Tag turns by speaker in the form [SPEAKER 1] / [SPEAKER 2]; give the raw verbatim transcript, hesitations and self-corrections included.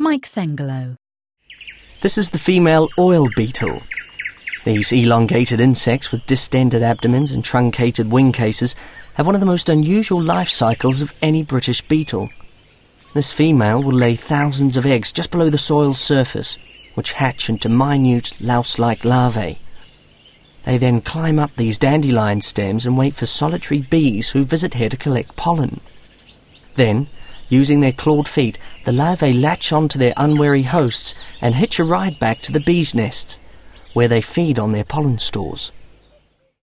[SPEAKER 1] Mike Sengelo.
[SPEAKER 2] This is the female oil beetle. These elongated insects with distended abdomens and truncated wing cases have one of the most unusual life cycles of any British beetle. This female will lay thousands of eggs just below the soil's surface, which hatch into minute louse-like larvae. They then climb up these dandelion stems and wait for solitary bees who visit here to collect pollen. Then, using their clawed feet, the larvae latch onto their unwary hosts and hitch a ride back to the bees' nests, where they feed on their pollen stores.